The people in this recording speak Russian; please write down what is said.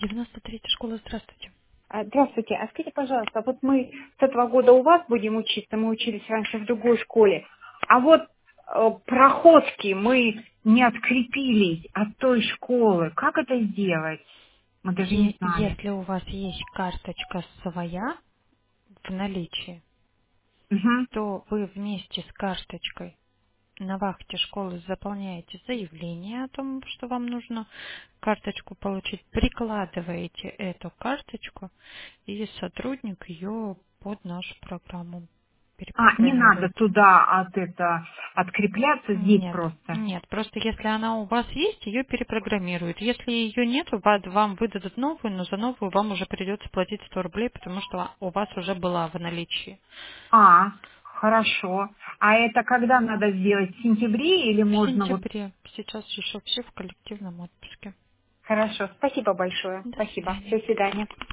93-я школа, здравствуйте. Здравствуйте. А скажите, пожалуйста, вот мы с этого года у вас будем учиться, мы учились раньше в другой школе, а вот проходки мы не открепились от той школы. Как это сделать? Мы даже не знали. Если у вас есть карточка своя в наличии, Мгм. то вы вместе с карточкой на вахте школы заполняете заявление о том, что вам нужно карточку получить, прикладываете эту карточку, и сотрудник ее под нашу программу Не надо перепрограммирует. туда открепляться, здесь Нет, просто. нет, просто если она у вас есть, ее перепрограммируют. Если ее нет, вам выдадут новую, но за новую вам уже придется платить 100 рублей, потому что у вас уже была в наличии. Хорошо. А это когда надо сделать? В сентябре или В можно вот... сентябре. Сейчас еще все в коллективном отпуске. Хорошо. Спасибо большое. До Спасибо. свидания. До свидания.